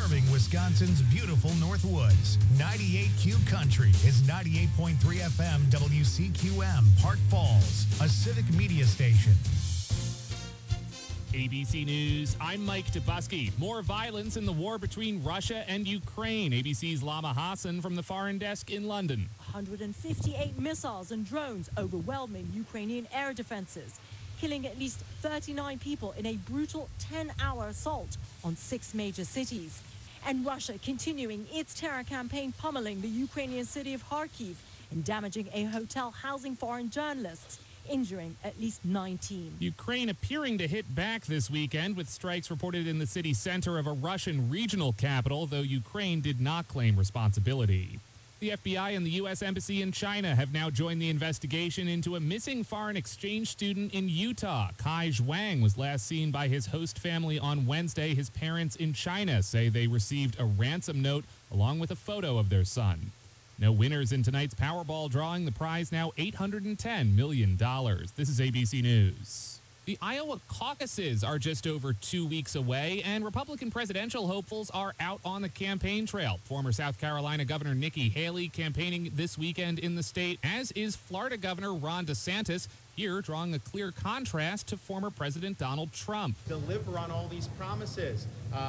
serving Wisconsin's beautiful North Woods. 98Q Country is 98.3 FM WCQM, Park Falls, a civic media station. ABC News, I'm Mike Dubusky. More violence in the war between Russia and Ukraine. ABC's Lama Hassan from the Foreign Desk in London. 158 missiles and drones overwhelming Ukrainian air defenses, killing at least 39 people in a brutal 10-hour assault on 6 major cities. And Russia continuing its terror campaign, pummeling the Ukrainian city of Kharkiv and damaging a hotel housing foreign journalists, injuring at least 19. Ukraine appearing to hit back this weekend with strikes reported in the city center of a Russian regional capital, though Ukraine did not claim responsibility. The FBI and the U.S. Embassy in China have now joined the investigation into a missing foreign exchange student in Utah. Kai Zhuang was last seen by his host family on Wednesday. His parents in China say they received a ransom note along with a photo of their son. No winners in tonight's Powerball drawing. The prize now $810 million. This is ABC News. The Iowa caucuses are just over 2 weeks away, and Republican presidential hopefuls are out on the campaign trail. Former South Carolina Governor Nikki Haley campaigning this weekend in the state, as is Florida Governor Ron DeSantis, here drawing a clear contrast to former President Donald Trump. Deliver on all these promises.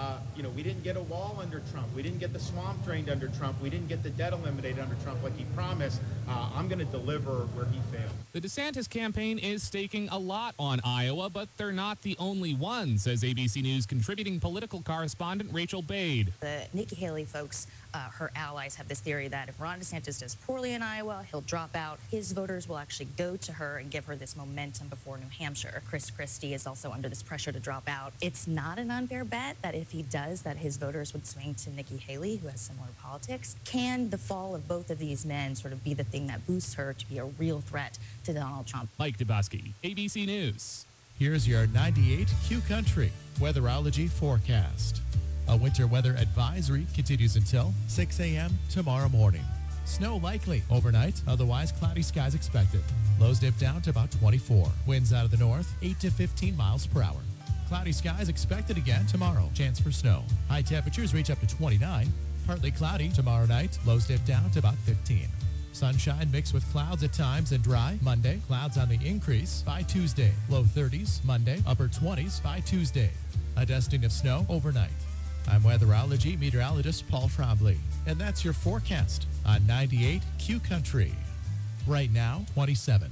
We didn't get a wall under Trump. We didn't get the swamp drained under Trump. We didn't get the debt eliminated under Trump like he promised. I'm going to deliver where he failed. The DeSantis campaign is staking a lot on Iowa, but they're not the only ones, says ABC News contributing political correspondent Rachel Bade. The Nikki Haley folks, her allies, have this theory that if Ron DeSantis does poorly in Iowa, he'll drop out. His voters will actually go to her and give her this momentum before New Hampshire. Chris Christie is also under this pressure to drop out. It's not an unfair bet that if he does, that his voters would swing to Nikki Haley, who has similar politics. Can the fall of both of these men sort of be the thing that boosts her to be a real threat to Donald Trump? Mike Dubusky, ABC News. Here's your 98Q Country weatherology forecast. A winter weather advisory continues until 6 a.m. tomorrow morning. Snow likely overnight, otherwise cloudy skies expected. Lows dip down to about 24. Winds out of the north, 8 to 15 miles per hour. Cloudy skies expected again tomorrow. Chance for snow. High temperatures reach up to 29. Partly cloudy tomorrow night. Lows dip down to about 15. Sunshine mixed with clouds at times and dry. Monday, clouds on the increase by Tuesday. Low 30s Monday, upper 20s by Tuesday. A dusting of snow overnight. I'm weatherology meteorologist Paul Trombley, and that's your forecast on 98Q Country. Right now, 27.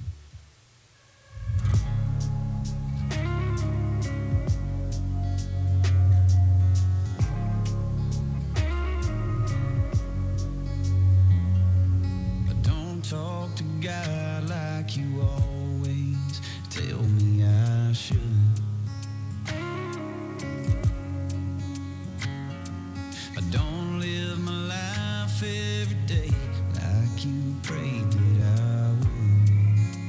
Don't talk to God like you always tell me I should. I don't live my life every day like you prayed that I would.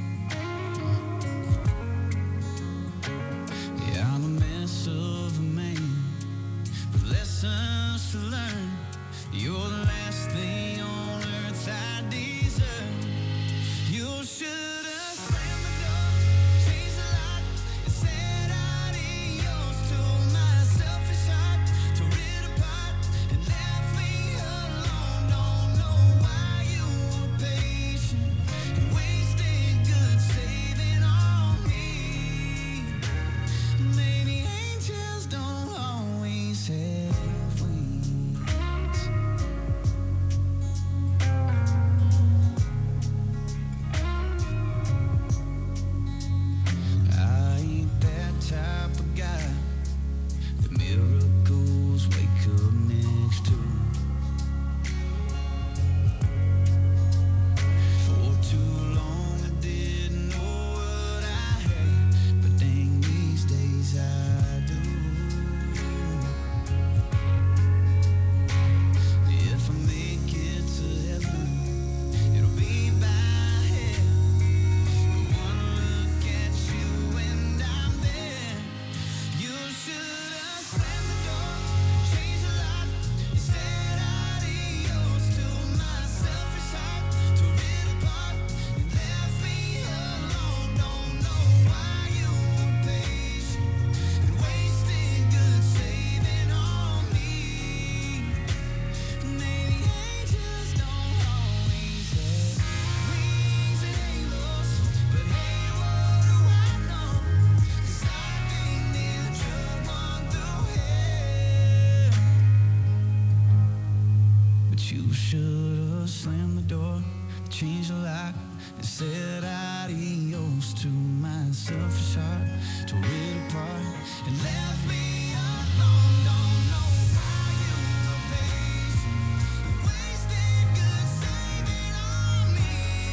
should have slammed the door, changed the lock, and said adios to my selfish heart. Tore it apart and left me alone. Don't know how you were patient and wasted good saving on me.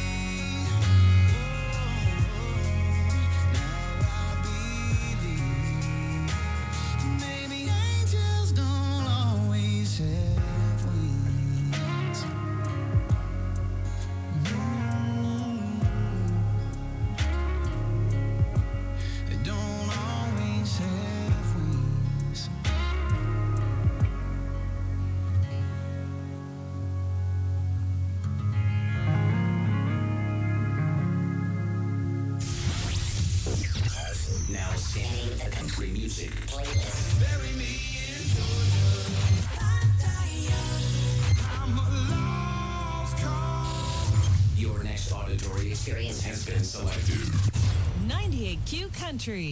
Now I believe maybe angels don't always have wings. They don't always have wings. Now scanning the country music. Bury me in Georgia. I'm a lost cause. Your next auditory experience has been selected. 98Q Country.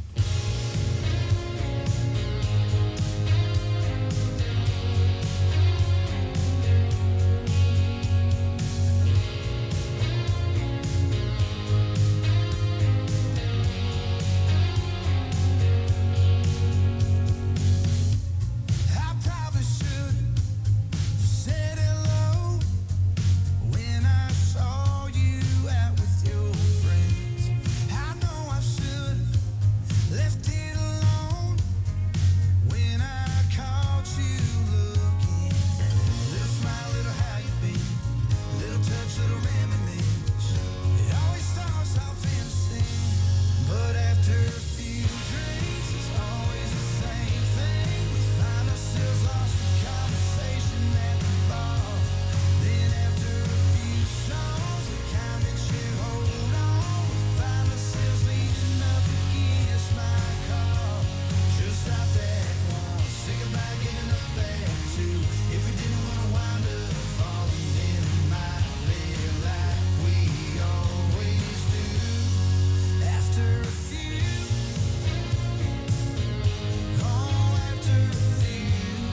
I probably should have said hello when I saw you out with your friends. I know I should have left it alone when I caught you looking. Little smile, little how you been, little touch, little reminisce. It always starts off innocent, but after a few drinks, it's always the same thing. We find ourselves lost in conversation at the bar. Then after a few songs, the kind that you hold on, we find ourselves leaning up against my car. Just stop that once, say goodbye, getting up there too. If we didn't want to wind up falling in my bed like we always do. After a few, oh, after a few,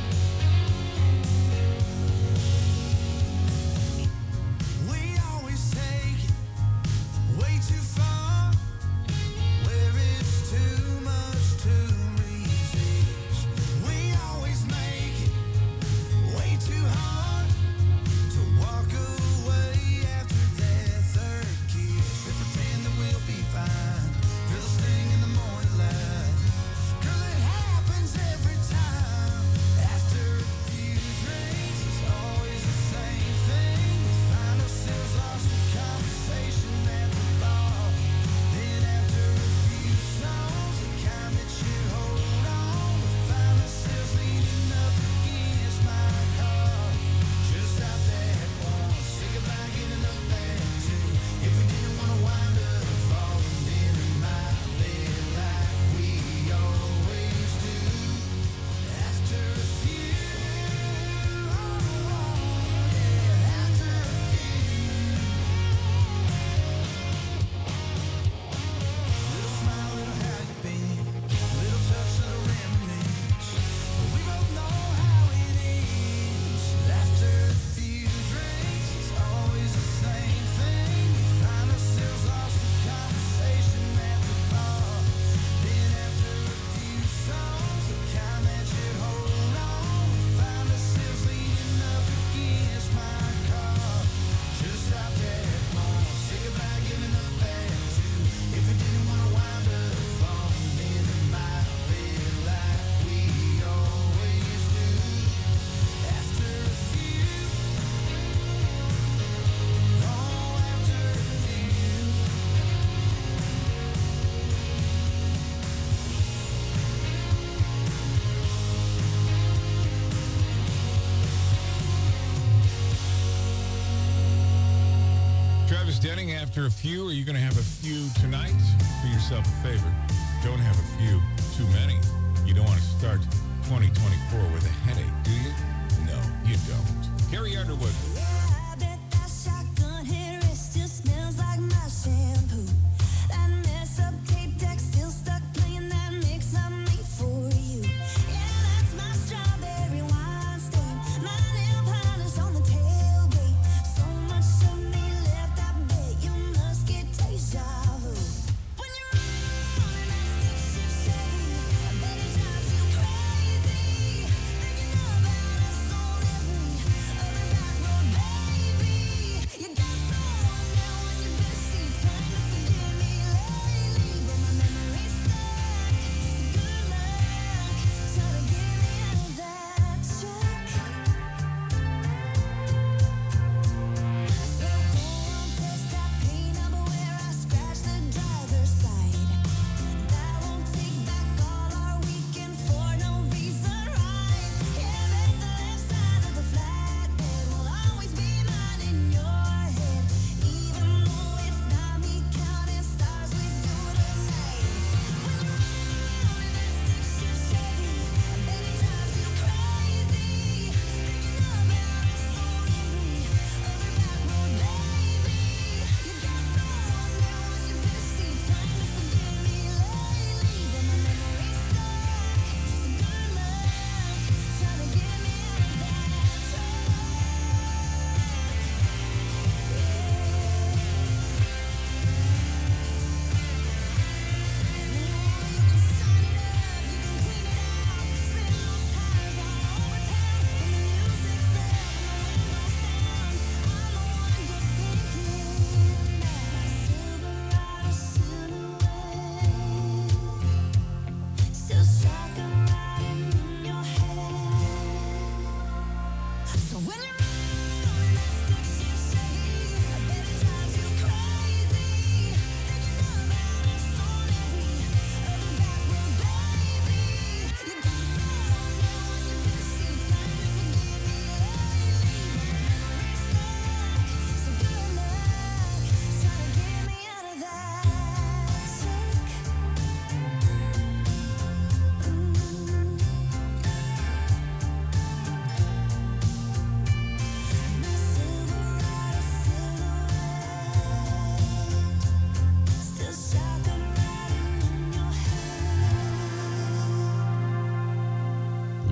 we always take it way too far, where it's too much to resist. We always make it way too hard to walk away after that third kiss. We pretend that we'll be fine, feel the sting in the morning light. Girl, it happens every time. After a few drinks, it's always the same thing. We find ourselves lost in conversation at the bar. Then after a few songs, the kind that you hold on, we find ourselves leaning up against my car. Just stop that once, say goodbye, getting up there too. If we didn't want to wind up falling in my bed like we always do. After a few, oh, yeah, after a little smile, little how you been, little touch, little reminisce. We both know how it is. After a few drinks, it's always the same thing. We find ourselves lost in conversation at the bar. Then after a few songs, the kind that you hold on, we find ourselves leaning up against my car. Just stop that once, say goodbye, giving up that too. If we didn't want to wind up falling in my bed like we always do. After a few, oh, after a few. Travis Denning, after a few, are you going to have a few tonight? Do yourself a favor. Don't have a few, too many. You don't want to start 2024 with a headache, do you? No, you don't. Carrie Underwood. I bet that shotgun hair still smells like my shampoo. That mess up tape deck still stuck playing that mix I made for you. Yeah, that's my strawberry wine stain. My nail polish on the table.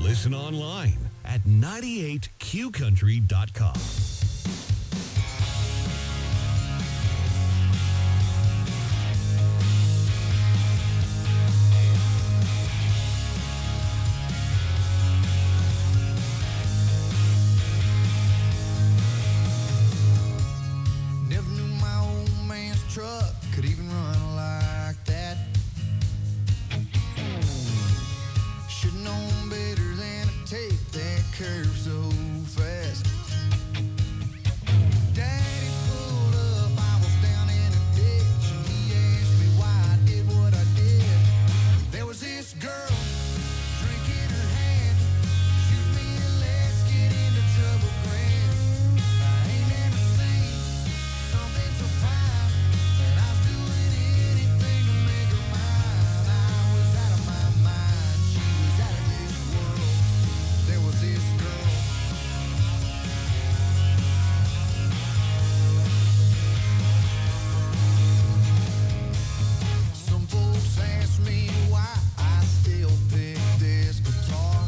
Listen online at 98qcountry.com. Never knew my old man's truck could even run like that. Should've known better than to take that curve so fast. Daddy pulled up, I was down in a ditch, and he asked me why I did what I did. There was this girl, drink in her hand, shoot me and let's get into trouble grand. I ain't never seen something so fine, and I was doing anything to make her mine. I was out of my mind, she was out of this world. There was this girl. Some folks ask me why I still pick this guitar.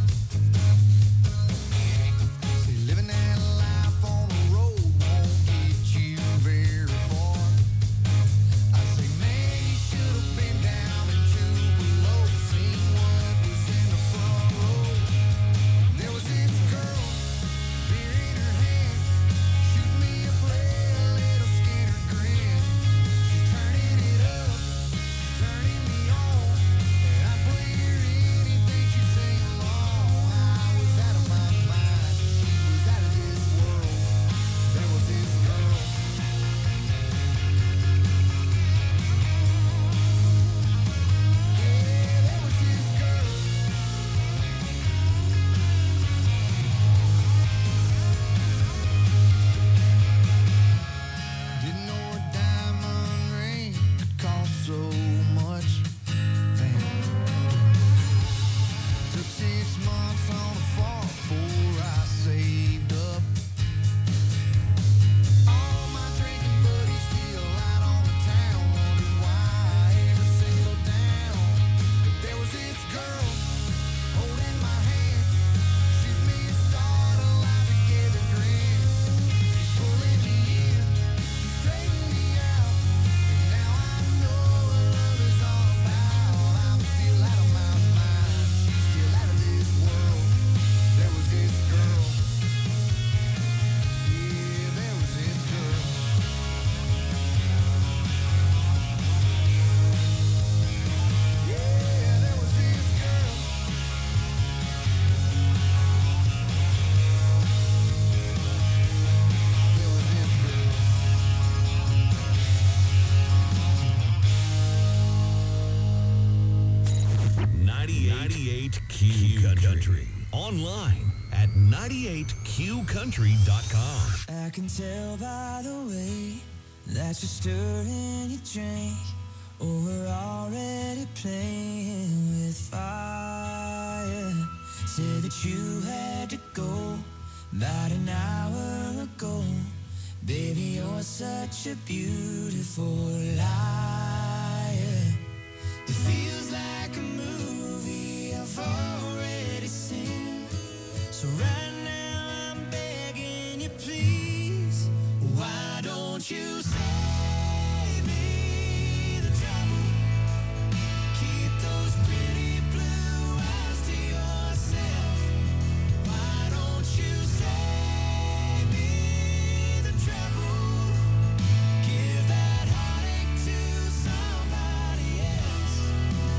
See, living that life on the road won't get you very far. I say, man, you should have been down and two below, seen what was in the front row. There was this girl, beer in her hand, shoot me a play, a little skinner grin. She's turning it up, turning me on, and I play her anything she sing along. I was out of my mind, she was out of this world. There was this girl. Yeah, there was this girl. Didn't know a diamond ring could cost so much. Damn. Took 6 months on the farm before I saved up. All my drinking buddies still out on the town, wondered why I ever settled down. But there was this girl holding my hand, shoot me a start, alive together grin. She's pulling me in, she's straightening me out, and now I know what love is all about. I'm still out of my mind, she's still out of this world. There was this girl. Yeah, there was this girl. Yeah, there was this girl. There was this girl. Q Country. Online at 98qcountry.com. I can tell by the way that you're stirring your drink, or we're already playing with fire. Said that you had to go about an hour ago. Baby, you're such a beautiful liar. It feels like a movie I've already seen. So right now I'm begging you, please, why don't you save me the trouble? Keep those pretty blue eyes to yourself. Why don't you save me the trouble? Give that heartache to somebody else.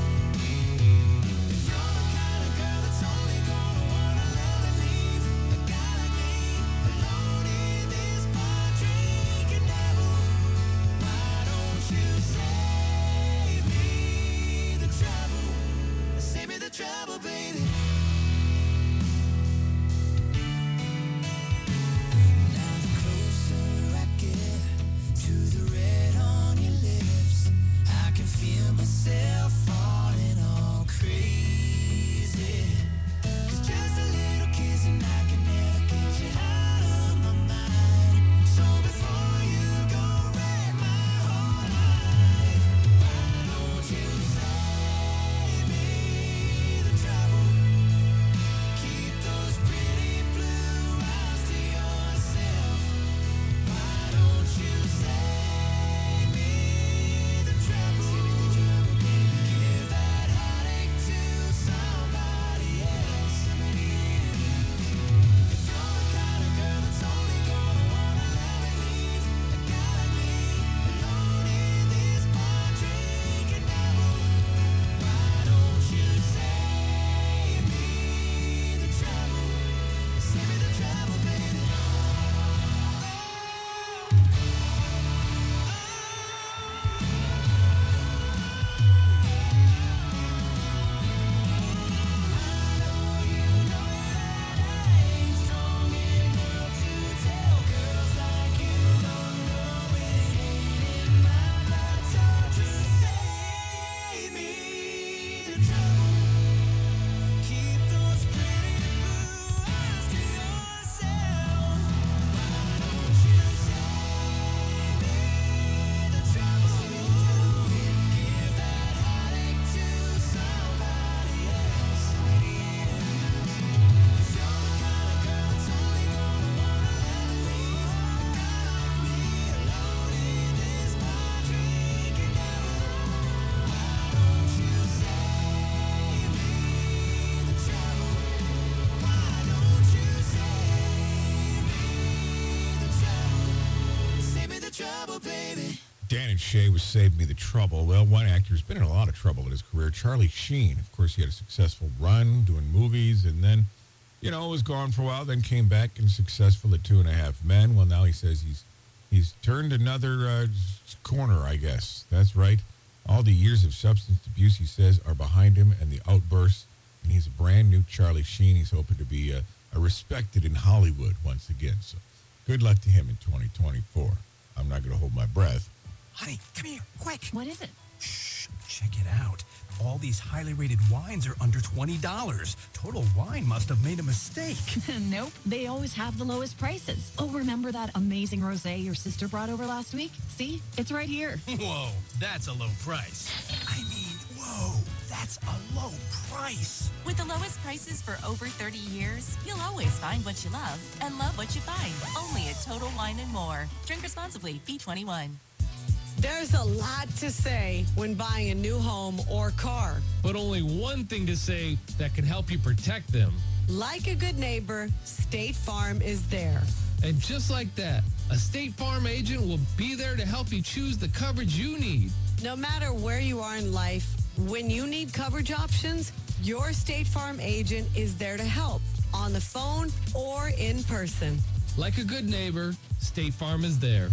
Dan and Shay was Save Me the Trouble. Well, one actor who's been in a lot of trouble in his career, Charlie Sheen. Of course, he had a successful run doing movies and then, was gone for a while, then came back and successful at 2.5 Men. Well, now he says he's turned another corner, I guess. That's right. All the years of substance abuse, he says, are behind him and the outbursts. And he's a brand new Charlie Sheen. He's hoping to be a respected in Hollywood once again. So good luck to him in 2024. I'm not going to hold my breath. Honey, come here, quick. What is it? Shh, check it out. All these highly rated wines are under $20. Total Wine must have made a mistake. Nope, they always have the lowest prices. Oh, remember that amazing rosé your sister brought over last week? See, it's right here. Whoa, that's a low price. I mean, whoa, that's a low price. With the lowest prices for over 30 years, you'll always find what you love and love what you find. Only at Total Wine & More. Drink responsibly. B21. There's a lot to say when buying a new home or car. But only one thing to say that can help you protect them. Like a good neighbor, State Farm is there. And just like that, a State Farm agent will be there to help you choose the coverage you need. No matter where you are in life, when you need coverage options, your State Farm agent is there to help, on the phone or in person. Like a good neighbor, State Farm is there.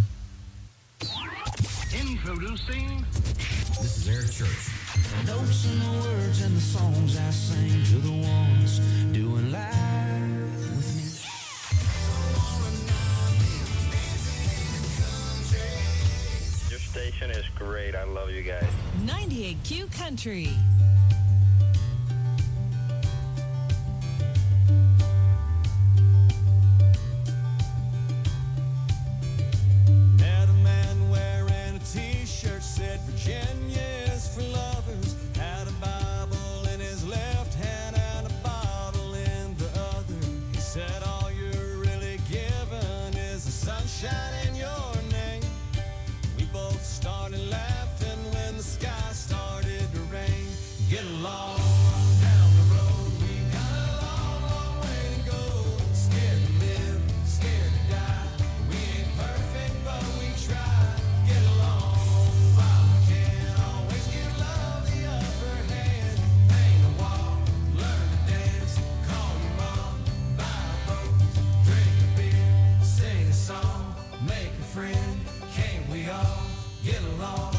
Introducing. This is Eric Church. Notes in the words and the songs I sing to the ones doing live with me. Your station is great. I love you guys. 98Q Country. Met a man wearing a t-shirt said Virginia is for lovers. Had a Bible in his left hand and a bottle in the other. He said all you're really given is the sunshine in your name. We both started laughing when the sky started to rain. Get along down the road. We got a long, long way to go. Scared to live, scared to die. We ain't perfect, but we try. Get along while we can. Always give love the upper hand. Paint a wall, learn to dance. Call your mom, buy a boat, drink a beer, sing a song, make a friend. Can't we all get along?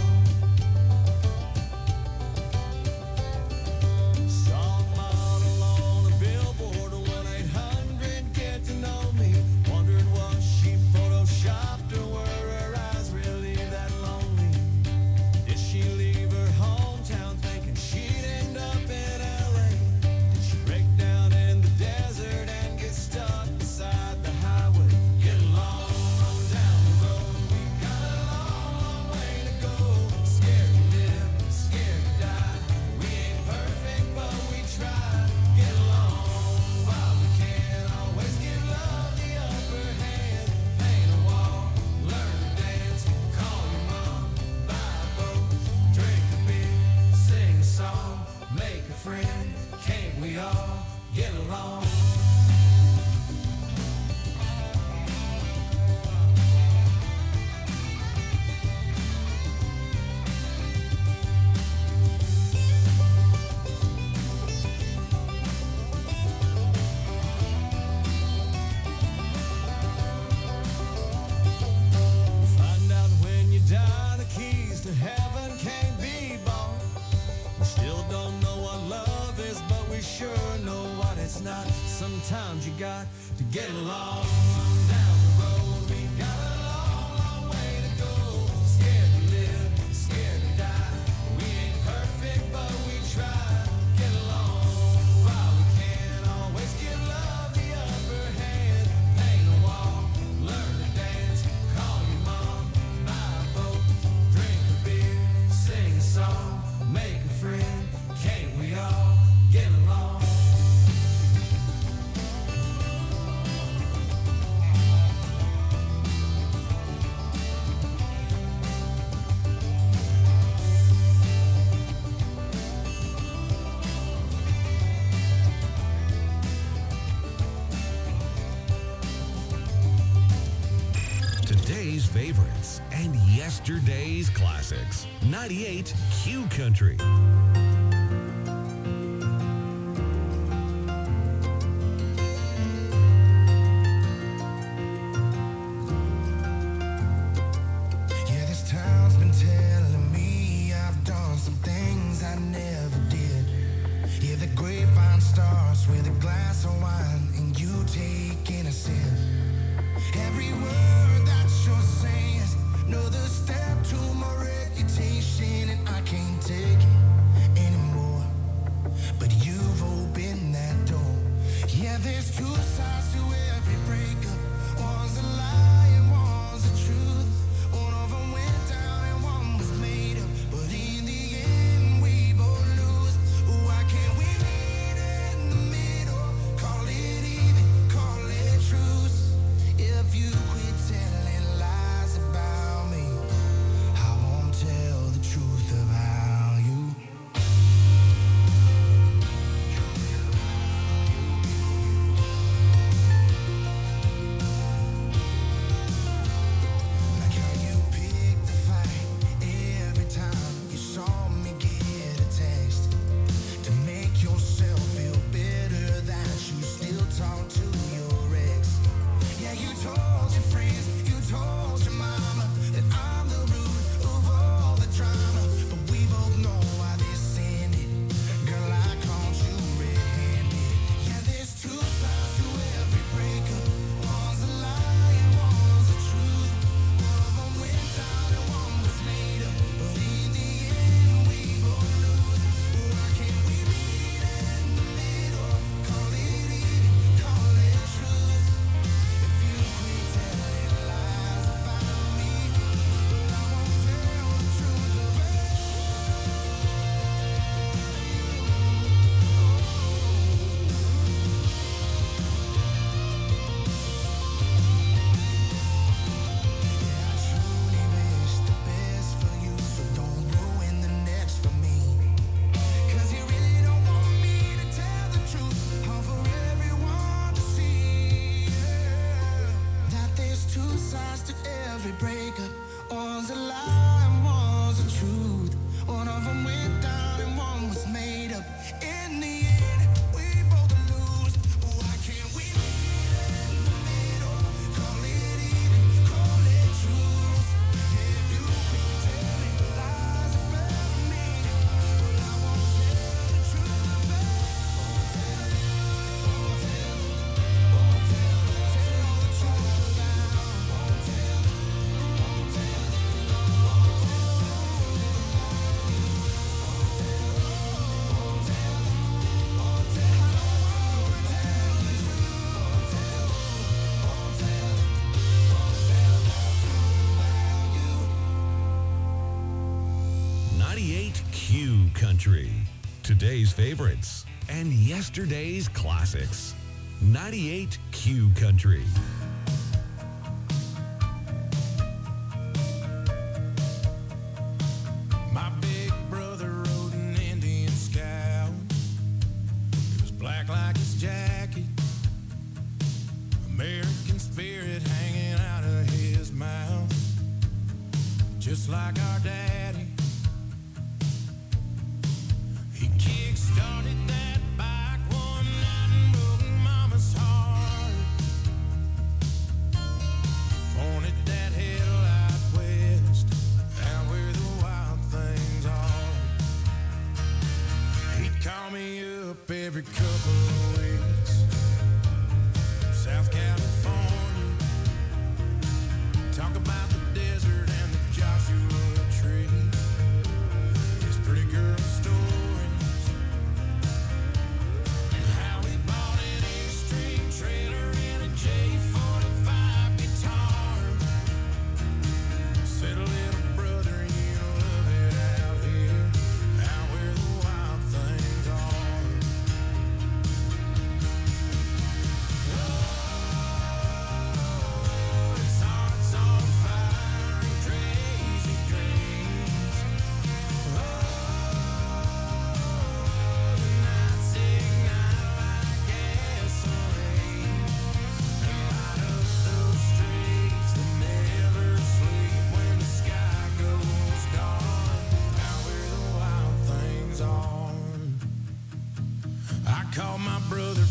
Song model on a billboard, 1-800 get to know me. Wondered was she photoshopped or were her eyes really that lonely? Did she leave her hometown thinking she'd end up in LA? Did she break down in the desert and get stuck beside the highway? Get along down the road. We got a long, long way to go. Scared to live, scared to die. We ain't perfect, but we try. Get along while we can. Always give love the upper hand. Paint a wall, learn to dance. Call your mom, buy a boat, drink a beer, sing a song, make a friend. Can't we all get along? Find out when you die, the keys to heaven can't be bought. We still don't know what love is, but we sure know what it's not. Sometimes you got to get along down the road. We got a long, long way to go. Scared to live, scared to die. We ain't perfect, but we try. Get along while we can. Always give love the upper hand. Paint a wall, learn to dance. Call your mom, buy a boat, drink a beer, sing a song, make a friend. Can't we all get along? today's favorites and yesterday's classics. 98 Q Country. Yeah, this town's been telling me I've done some things I never did. Yeah, the grapevine starts with a glass of wine and you taking a sip. Every word that you're saying is another step to my reputation, and I can't take it anymore. But you've opened that door. Yeah, there's two sides to every breakup. One's a lie and one's the truth. One of them went down and one was made up. But in the end, we both lose. Why can't we meet in the middle? Call it even, call it truth. If you quit telling lies about me, I won't tell the truth about you. Like how you picked the fight every time you saw me get a text to make yourself feel better that you still talk to your ex. Yeah, you told your friends, you told your mama that I'm the root of all the drama. But we both know why this ended. Girl, I caught you red-handed. Yeah, there's two sides to every breakup. One's a lie and one's the truth. One of them went down and one was made up. But in the end, we both lose. Why can't we meet in the middle? Call it even, call it truth. If you quit telling lies about me, I won't tell the truth about you. 'Cause you really don't want me to tell the truth, all for everyone to see. That there's two sides to every breakup. One's a lie and one's the truth. One of them went down and one was made up. In the end, we both lose. Why can't we meet in the middle? Call it even, call it truth. If you quit telling lies about me, I won't tell the truth about you. Q Country. Today's favorites and yesterday's classics. 98 Q Country. My big brother rode an Indian Scout. It was black like his jacket. American spirit hanging out of his mouth. Just like our daddy. He kick-started that bike one night and broke Mama's heart. Pointed that headlight west, out where the wild things are. He'd call me up every couple of weeks from South California. Talk about the desert and the Joshua Tree.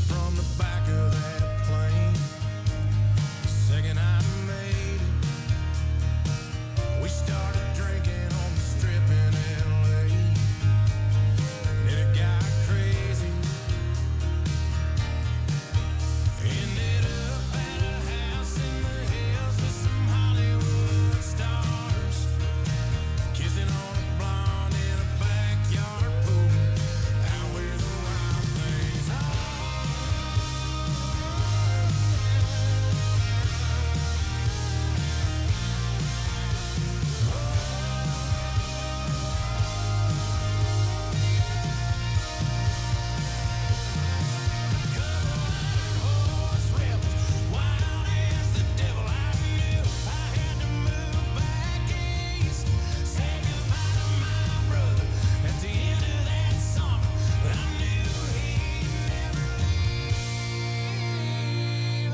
from the back of that plane. The second I made it, we started drinking on the strip in LA. And then it got crazy. Ended up at a house in the hills with some Hollywood stars, kissing on a blonde in a backyard pool, out where the wild things are. Wild as the devil, I knew I had to move back east. Say goodbye to my brother at the end of that summer, but I knew he'd never leave.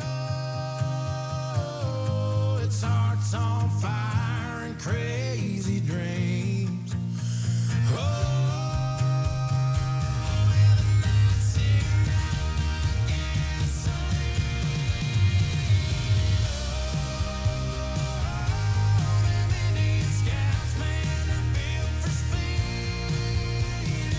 Oh, its heart's on fire and crazy dreams. Oh, and the nights ignite Indian scouts, man, they're built for speed.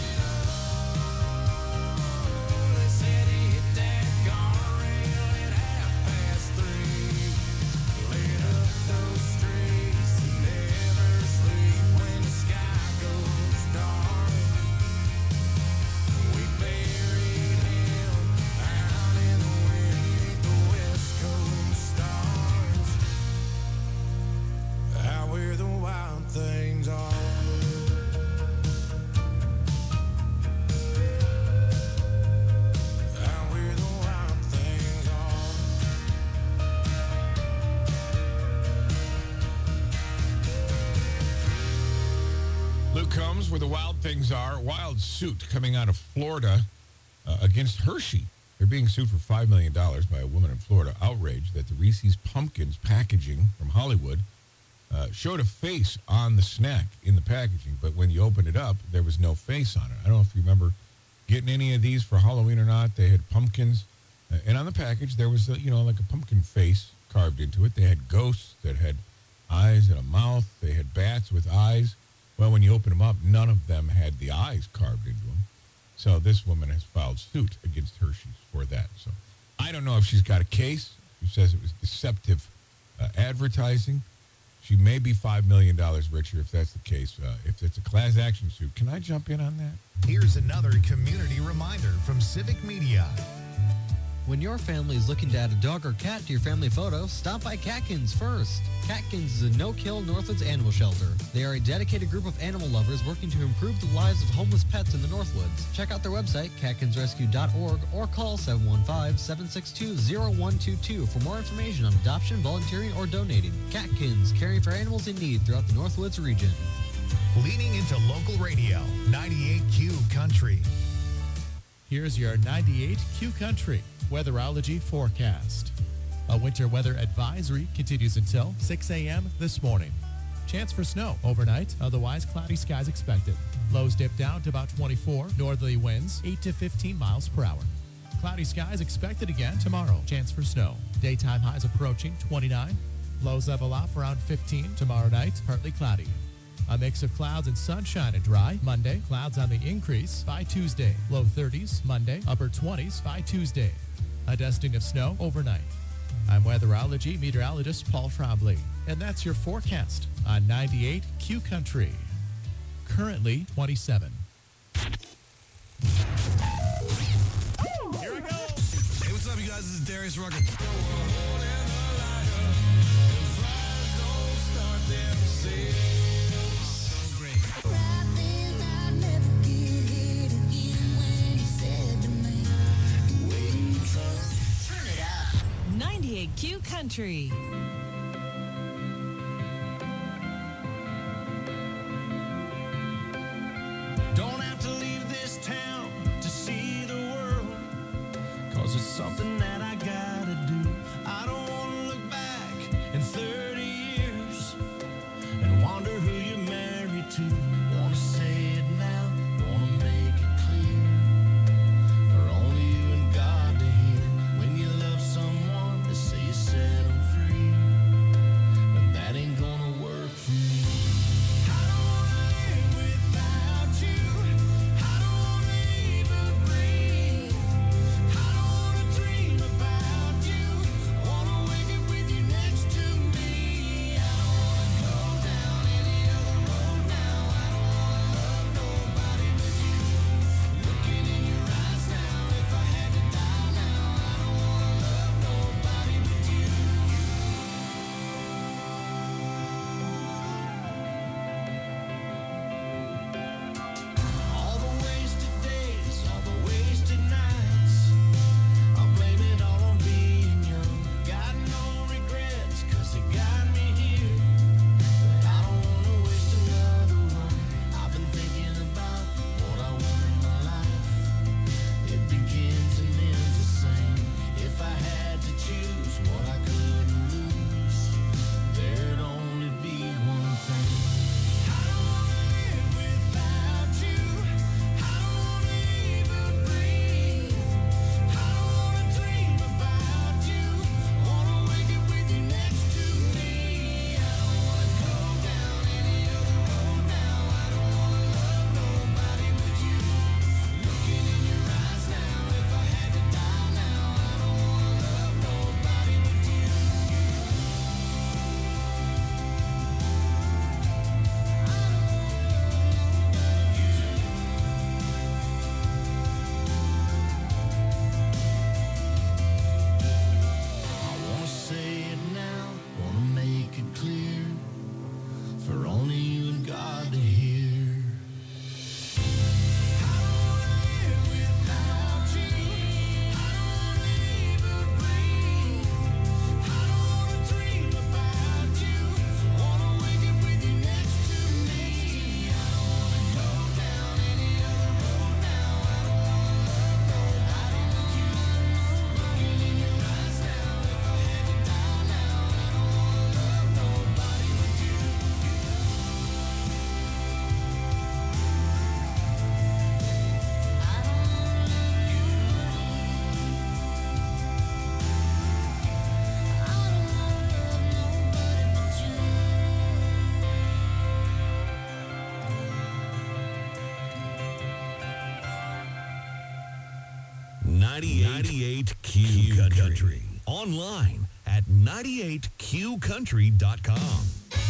They said he hit that guardrail at 3:30. Lit up those streets and never sleep when the sky goes dark. We buried him out in the wind beneath the West Coast stars, out where the wild things are. Out where the wild things are. Luke Combs, where the wild things are. Wild suit coming out of Florida against Hershey. They're being sued for $5 million by a woman in Florida, outraged that the Reese's Pumpkins packaging from Hollywood showed a face on the snack in the packaging, but when you opened it up, there was no face on it. I don't know if you remember getting any of these for Halloween or not. They had pumpkins, and on the package there was like a pumpkin face carved into it. They had ghosts that had eyes and a mouth. They had bats with eyes. Well, when you open them up, none of them had the eyes carved into them. So this woman has filed suit against Hershey's for that. So I don't know if she's got a case. She says it was deceptive advertising. She may be $5 million richer if that's the case. If it's a class action suit, can I jump in on that? Here's another community reminder from Civic Media. When your family is looking to add a dog or cat to your family photo, stop by Catkins first. Catkins is a no-kill Northwoods animal shelter. They are a dedicated group of animal lovers working to improve the lives of homeless pets in the Northwoods. Check out their website, catkinsrescue.org, or call 715-762-0122 for more information on adoption, volunteering, or donating. Catkins, caring for animals in need throughout the Northwoods region. Leaning into local radio, 98Q Country. Here's your 98Q Country weatherology forecast. A winter weather advisory continues until 6 a.m. this morning. Chance for snow overnight, otherwise cloudy skies expected. Lows dip down to about 24, northerly winds 8 to 15 miles per hour. Cloudy skies expected again tomorrow. Chance for snow. Daytime highs approaching 29. Lows level off around 15 tomorrow night, partly cloudy. A mix of clouds and sunshine and dry. Monday, clouds on the increase by Tuesday. Low 30s Monday, upper 20s by Tuesday. A dusting of snow overnight. I'm weatherology meteorologist Paul Trombley, and that's your forecast on 98Q Country. Currently 27. Here we go. Hey, what's up, you guys? This is Darius Rucker. Turn it up. 98Q Country. Don't have to leave this town to see the world, 'cause it's something that I gotta do. I don't want to look back in 30 years and wonder who you're married to. Want to say it now, want to make it clear, for only you and God 98 Q Country. Online at 98QCountry.com.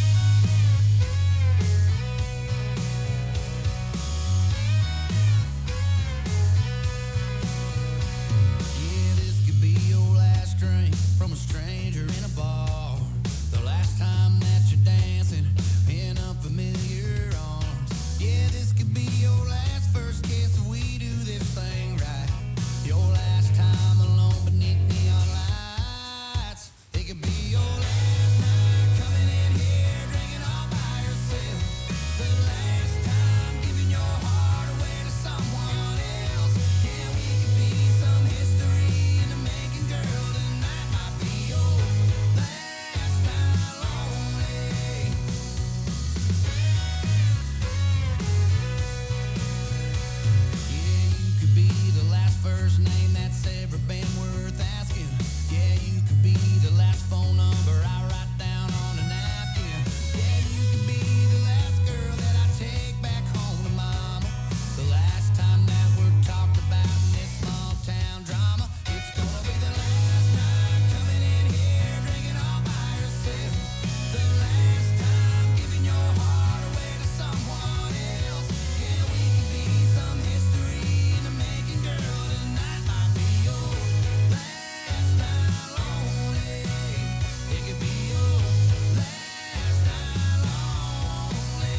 Yeah, this could be your last drink from a stranger in a bar. The last time that you're dancing in unfamiliar arms. Yeah, this could be your last first kiss if we do this thing right. Your last time alone beneath neon lights. It could be your last night coming in here drinking all by yourself. The last time giving your heart away to someone else. Yeah, we could be some history in the making, girl. Tonight might be your last night lonely. Yeah, you could be the last first name that's ever been worth asking. Yeah, you could be the last phone number I write down on a napkin. Yeah, you could be the last girl that I take back home to mama. The last time that we're talked about in this small town drama. It's gonna be the last night coming in here drinking all by yourself. The last time giving your heart away to someone else. Yeah, we could be some history in the making, girl. Tonight might be your last night lonely. It could be your last night lonely.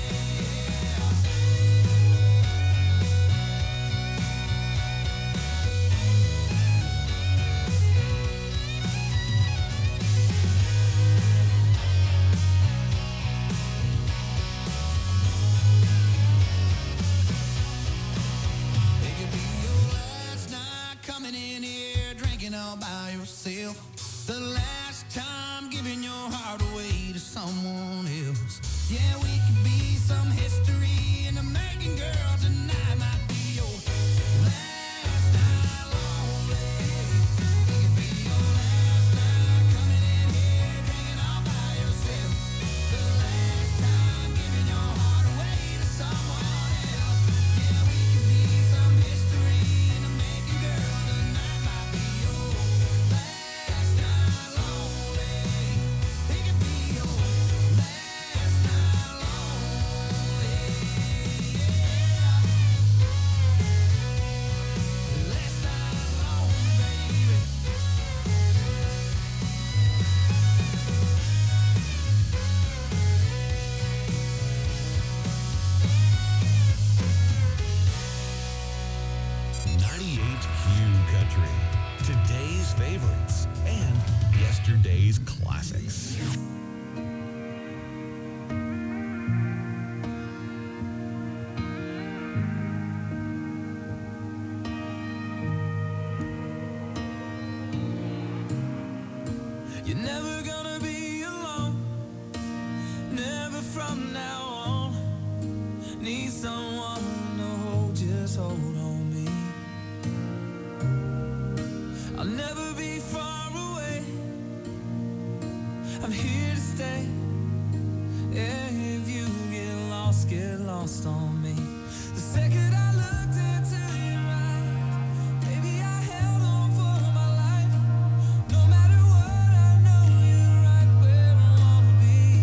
It could be your last night coming in here drinking all by yourself. The last time giving your heart away to someone else. Yeah, we could be some history in the making, girl. Tonight might be your last night lonely. It could be your last night coming in here drinking all by yourself. The last time giving your heart away to someone else. Yeah, we could be some history in the making, girl. Tonight might be your last night lonely. It could be your last night lonely. Yeah. Last night lonely, baby. Q Country. Today's favorites and yesterday's classics. You're never gonna be alone. Never from now on. Need someone to hold, just hold on me. I'll never be far away. I'm here to stay. Yeah, if you get lost on me. The second I looked into your eyes, baby, I held on for my life. No matter what, I know you're right where I wanna be.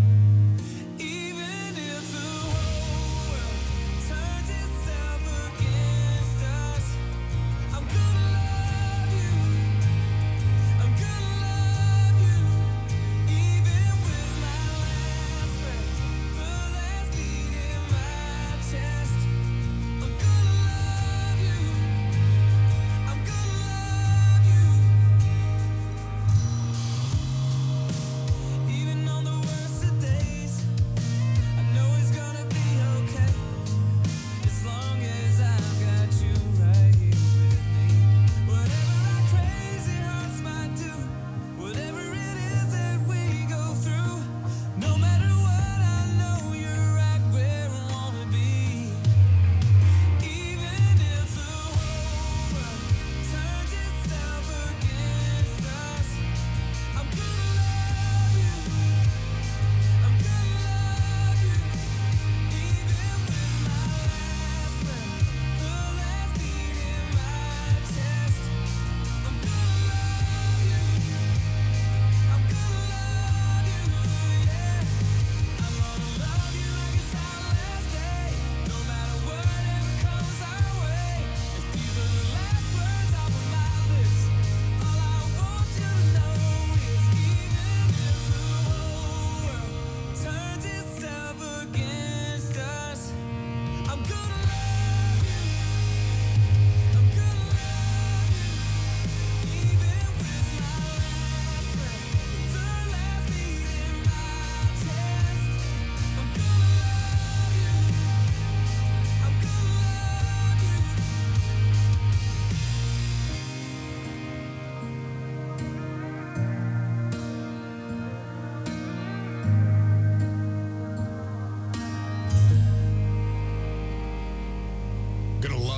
Even if the whole world turns itself against us, I'm gonna love you. I'm gonna love you. Even with my last breath, the last beat in my chest.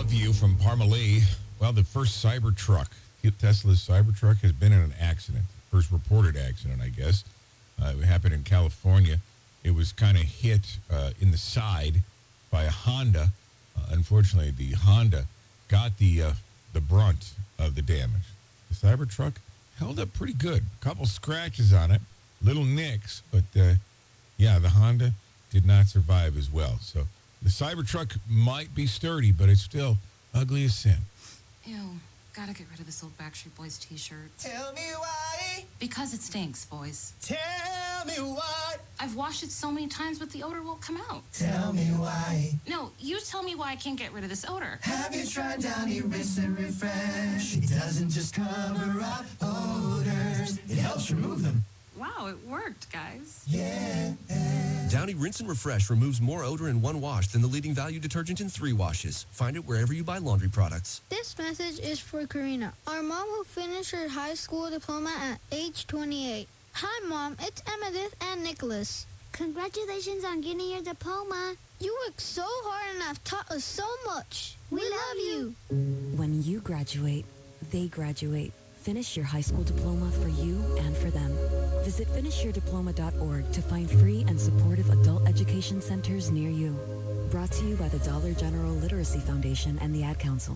View from Parmalee. Well, the first Cybertruck, Tesla's Cybertruck, has been in an accident. First reported accident, I guess. It happened in California. It was kind of hit in the side by a Honda. Unfortunately, the Honda got the brunt of the damage. The Cybertruck held up pretty good. A couple scratches on it, little nicks, but yeah, the Honda did not survive as well. So the Cybertruck might be sturdy, but it's still ugly as sin. Ew, gotta get rid of this old Backstreet Boys t-shirt. Tell me why. Because it stinks, boys. Tell me why. I've washed it so many times, but the odor won't come out. Tell me why. No, you tell me why I can't get rid of this odor. Have you tried Downy Rinse and Refresh? It doesn't just cover up odors, it helps remove them. Wow, it worked, guys. Yeah. Downy Rinse and Refresh removes more odor in one wash than the leading value detergent in 3 washes. Find it wherever you buy laundry products. This message is for Karina, our mom who finished her high school diploma at age 28. Hi, Mom. It's Emmettith and Nicholas. Congratulations on getting your diploma. You worked so hard and have taught us so much. We love you. When you graduate, they graduate. Finish your high school diploma for you and for them. Visit finishyourdiploma.org to find free and supportive adult education centers near you. Brought to you by the Dollar General Literacy Foundation and the Ad Council.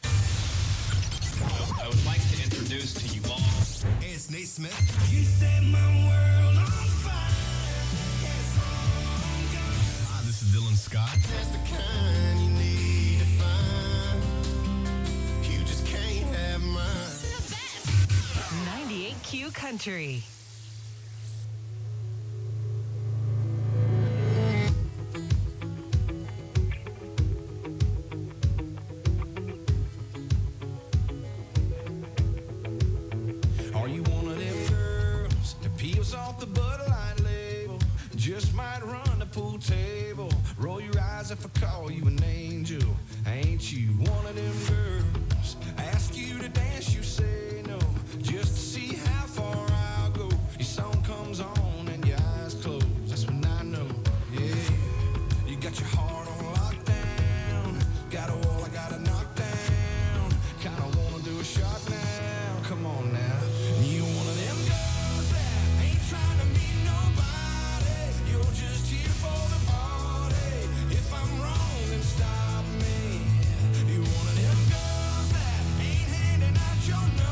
I would like to introduce to you all. Hey, it's Nate Smith. You set my world on fire. Hi, this is Dylan Scott. That's the kind you need to find. You just can't have mine. 98Q Country. Are you one of them girls that peels off the Bud Light label? Just might run the pool table. Roll your eyes if I call you an angel. Ain't you one of them girls? Ask you to dance, you say no. Just to see how far I'll go. Your song comes on and your eyes close. That's when I know, yeah. You got your heart on lockdown. Got a wall I gotta knock down. Kinda wanna do a shot now. Come on now. You one of them girls that ain't trying to meet nobody. You're just here for the party. If I'm wrong, then stop me. You one of them girls that ain't handing out your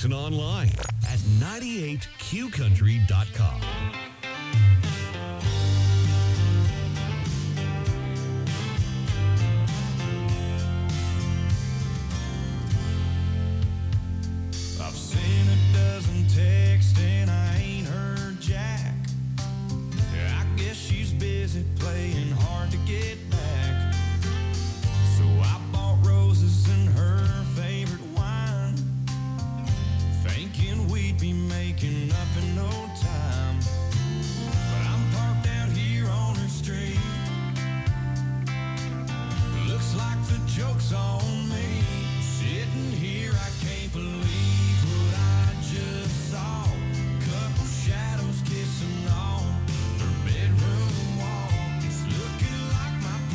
Listen online at 98qcountry.com. I've seen a dozen texts and I ain't heard Jack. I guess she's busy playing hard to get back. So I bought roses and her favorite wine, thinking we'd be making up in no time. But I'm parked out here on her street. Looks like the joke's on me. Sitting here, I can't believe what I just saw. Couple shadows kissing on her bedroom wall. It's looking like my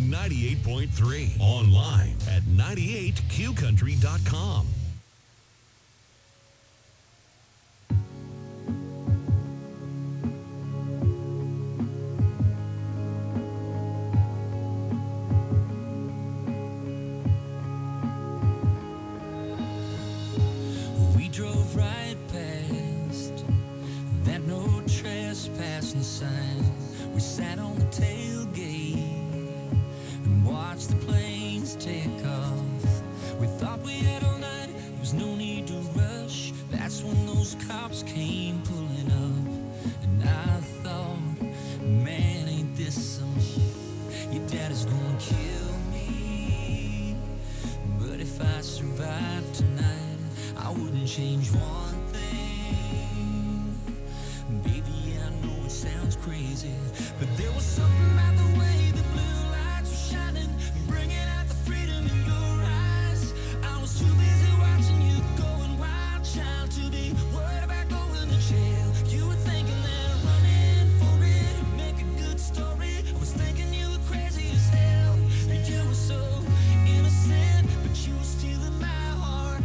98.3. Online at 98qcountry.com. We drove right past that no trespassing sign. We sat on the tailgate and watched the planes take off. We thought we had all night, there was no need to rush. That's when those cops came pulling up. And I thought, man, ain't this some shit? Your dad is gonna kill me. But if I survive tonight, I wouldn't change one thing. Baby, I know it sounds crazy, but there was something